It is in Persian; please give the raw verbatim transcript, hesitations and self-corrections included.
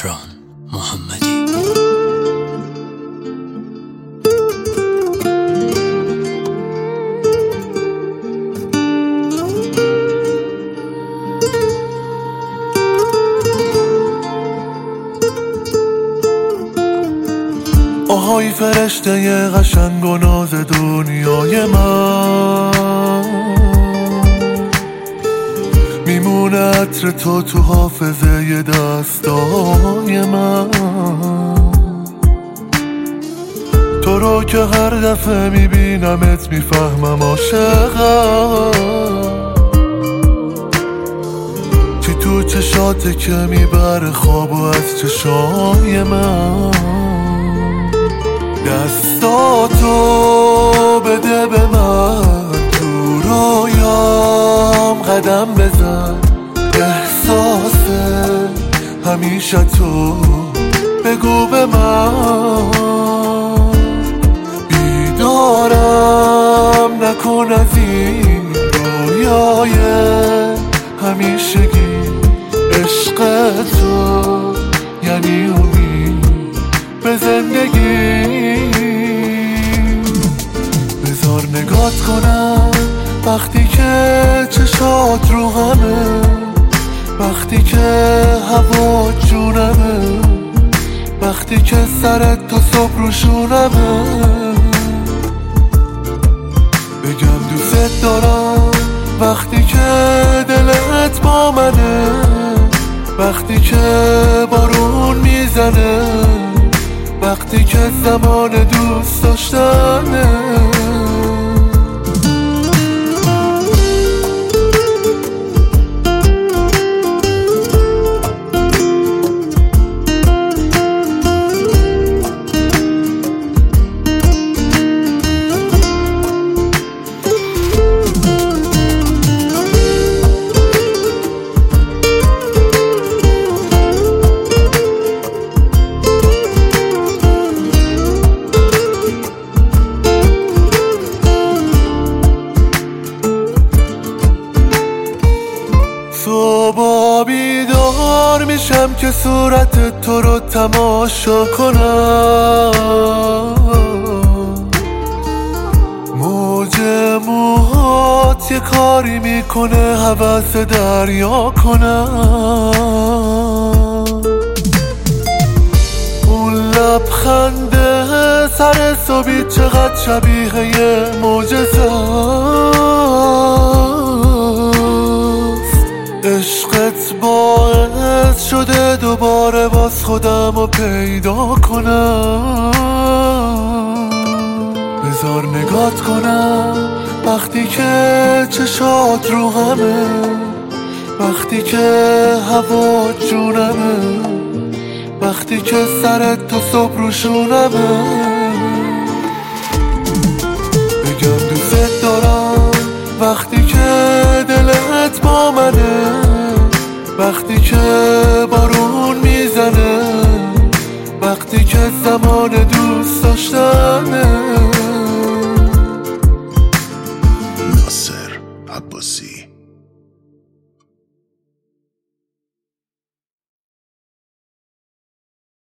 مهران محمدی. آهای فرشته قشنگ و ناز دنیای من، میمونه عطر تو تو حافظه دستای من. تو رو که هر دفعه میبینمت میفهمم عاشقم. چی تو چشاته که میبره خوابو از چشای من. دستاتو بده به من، تو رویام قدم بزن. احساس همیشه تو بگو به من. بیدارم نکن از این رویای همیشگی. عشق تو یعنی امید به زندگی. بذار نگات کنم وقتی که چشات رو همه، وقتی که هوا جونمه، وقتی که سرت تا صبح رو شونمه. بگم دوست دارم وقتی که دلت با منه، وقتی که بارون میزنه، وقتی که زمان دوست داشتنه. صبح بیدار میشم که صورت تو رو تماشا کنم. موج موهات یه کاری میکنه هوس دریا کنم. اون لبخنده سر صبحی چقدر شبیه یه معجزه‌ست. عشقت باعث شده دوباره باز خودم رو پیدا کنم. بذار نگات کنم وقتی که چشات رو همه، وقتی که هوا جونمه، وقتی که سرت تا صبح رو شونمه.